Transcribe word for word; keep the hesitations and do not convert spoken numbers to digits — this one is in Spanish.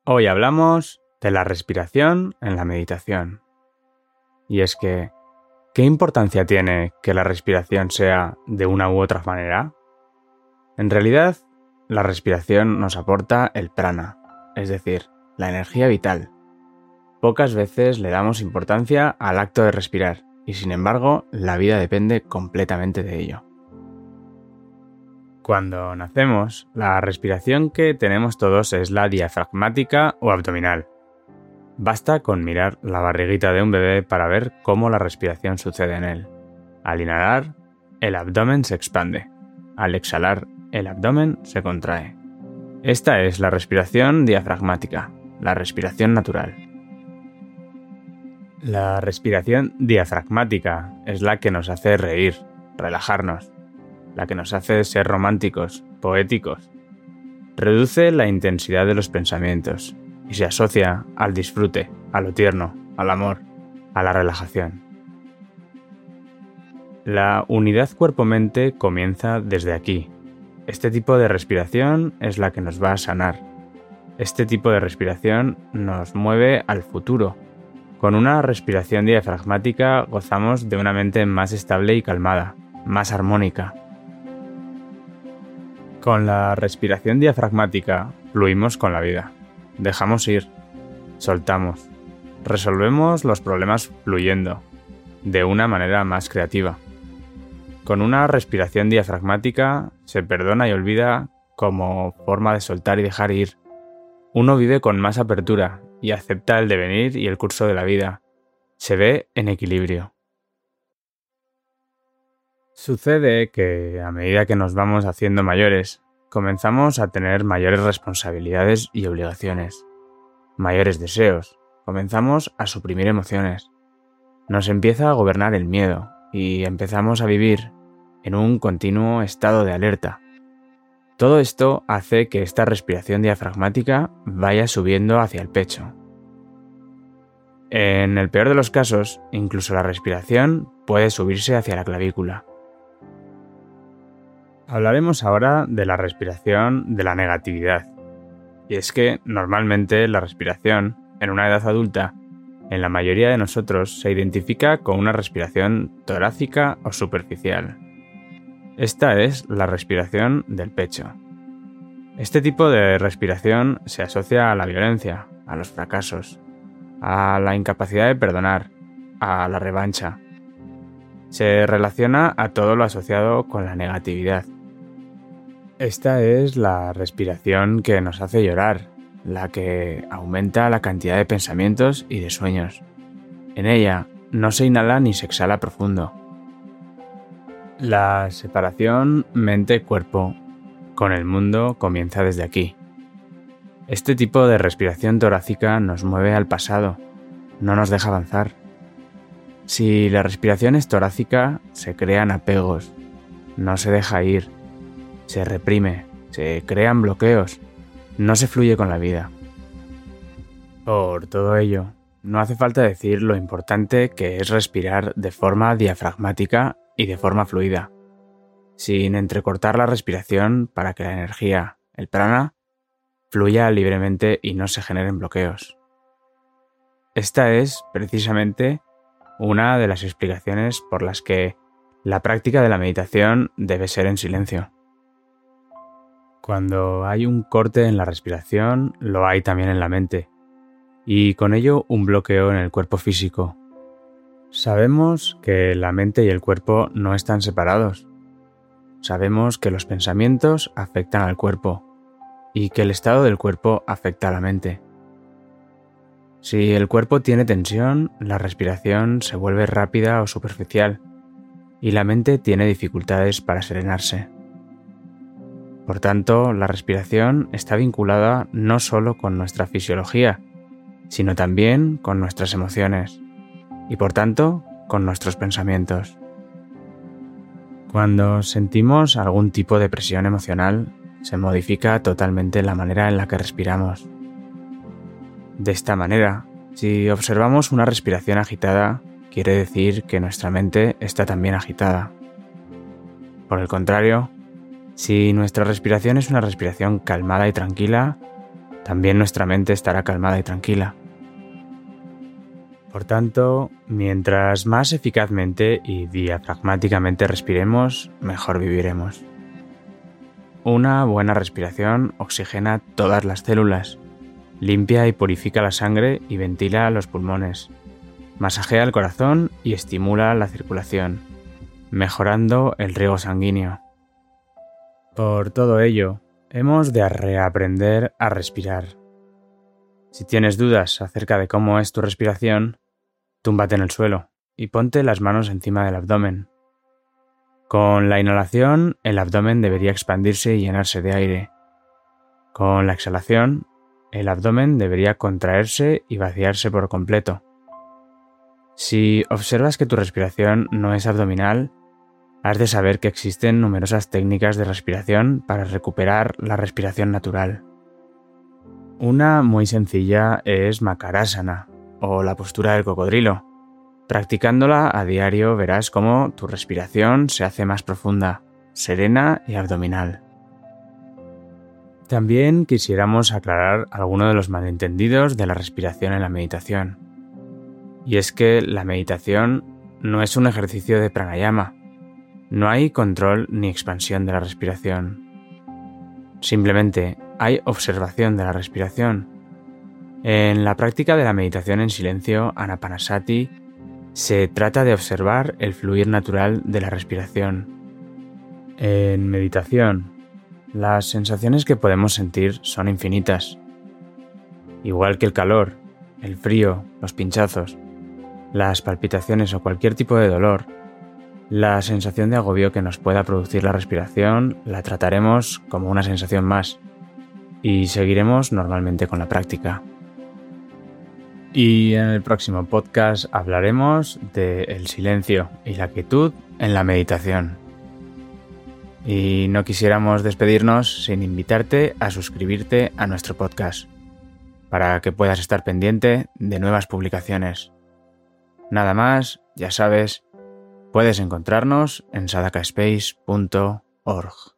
Hoy hablamos de la respiración en la meditación. Y es que, ¿qué importancia tiene que la respiración sea de una u otra manera? En realidad, la respiración nos aporta el prana, es decir, la energía vital. Pocas veces le damos importancia al acto de respirar, y sin embargo, la vida depende completamente de ello. Cuando nacemos, la respiración que tenemos todos es la diafragmática o abdominal. Basta con mirar la barriguita de un bebé para ver cómo la respiración sucede en él. Al inhalar, el abdomen se expande. Al exhalar, el abdomen se contrae. Esta es la respiración diafragmática, la respiración natural. La respiración diafragmática es la que nos hace reír, relajarnos, la que nos hace ser románticos, poéticos. Reduce la intensidad de los pensamientos y se asocia al disfrute, a lo tierno, al amor, a la relajación. La unidad cuerpo-mente comienza desde aquí. Este tipo de respiración es la que nos va a sanar. Este tipo de respiración nos mueve al futuro. Con una respiración diafragmática gozamos de una mente más estable y calmada, más armónica. Con la respiración diafragmática fluimos con la vida. Dejamos ir, soltamos, resolvemos los problemas fluyendo, de una manera más creativa. Con una respiración diafragmática se perdona y olvida como forma de soltar y dejar ir. Uno vive con más apertura y acepta el devenir y el curso de la vida. Se ve en equilibrio. Sucede que, a medida que nos vamos haciendo mayores, comenzamos a tener mayores responsabilidades y obligaciones, mayores deseos, comenzamos a suprimir emociones. Nos empieza a gobernar el miedo y empezamos a vivir en un continuo estado de alerta. Todo esto hace que esta respiración diafragmática vaya subiendo hacia el pecho. En el peor de los casos, incluso la respiración puede subirse hacia la clavícula. Hablaremos ahora de la respiración de la negatividad. Y es que, normalmente, la respiración, en una edad adulta, en la mayoría de nosotros se identifica con una respiración torácica o superficial. Esta es la respiración del pecho. Este tipo de respiración se asocia a la violencia, a los fracasos, a la incapacidad de perdonar, a la revancha. Se relaciona a todo lo asociado con la negatividad. Esta es la respiración que nos hace llorar, la que aumenta la cantidad de pensamientos y de sueños. En ella no se inhala ni se exhala profundo. La separación mente-cuerpo con el mundo comienza desde aquí. Este tipo de respiración torácica nos mueve al pasado, no nos deja avanzar. Si la respiración es torácica, se crean apegos, no se deja ir, se reprime, se crean bloqueos, no se fluye con la vida. Por todo ello, no hace falta decir lo importante que es respirar de forma diafragmática y de forma fluida, sin entrecortar la respiración para que la energía, el prana, fluya libremente y no se generen bloqueos. Esta es, precisamente, una de las explicaciones por las que la práctica de la meditación debe ser en silencio. Cuando hay un corte en la respiración, lo hay también en la mente, y con ello un bloqueo en el cuerpo físico. Sabemos que la mente y el cuerpo no están separados. Sabemos que los pensamientos afectan al cuerpo y que el estado del cuerpo afecta a la mente. Si el cuerpo tiene tensión, la respiración se vuelve rápida o superficial y la mente tiene dificultades para serenarse. Por tanto, la respiración está vinculada no solo con nuestra fisiología, sino también con nuestras emociones y, por tanto, con nuestros pensamientos. Cuando sentimos algún tipo de presión emocional, se modifica totalmente la manera en la que respiramos. De esta manera, si observamos una respiración agitada, quiere decir que nuestra mente está también agitada. Por el contrario, si nuestra respiración es una respiración calmada y tranquila, también nuestra mente estará calmada y tranquila. Por tanto, mientras más eficazmente y diafragmáticamente respiremos, mejor viviremos. Una buena respiración oxigena todas las células, limpia y purifica la sangre y ventila los pulmones, masajea el corazón y estimula la circulación, mejorando el riego sanguíneo. Por todo ello, hemos de reaprender a respirar. Si tienes dudas acerca de cómo es tu respiración, túmbate en el suelo y ponte las manos encima del abdomen. Con la inhalación, el abdomen debería expandirse y llenarse de aire. Con la exhalación, el abdomen debería contraerse y vaciarse por completo. Si observas que tu respiración no es abdominal, has de saber que existen numerosas técnicas de respiración para recuperar la respiración natural. Una muy sencilla es Makarasana, o la postura del cocodrilo. Practicándola a diario verás cómo tu respiración se hace más profunda, serena y abdominal. También quisiéramos aclarar alguno de los malentendidos de la respiración en la meditación. Y es que la meditación no es un ejercicio de pranayama. No hay control ni expansión de la respiración. Simplemente hay observación de la respiración. En la práctica de la meditación en silencio, Anapanasati, se trata de observar el fluir natural de la respiración. En meditación, las sensaciones que podemos sentir son infinitas. Igual que el calor, el frío, los pinchazos, las palpitaciones o cualquier tipo de dolor, la sensación de agobio que nos pueda producir la respiración la trataremos como una sensación más y seguiremos normalmente con la práctica. Y en el próximo podcast hablaremos del silencio y la quietud en la meditación. Y no quisiéramos despedirnos sin invitarte a suscribirte a nuestro podcast, para que puedas estar pendiente de nuevas publicaciones. Nada más, ya sabes, puedes encontrarnos en sadhaka space punto org.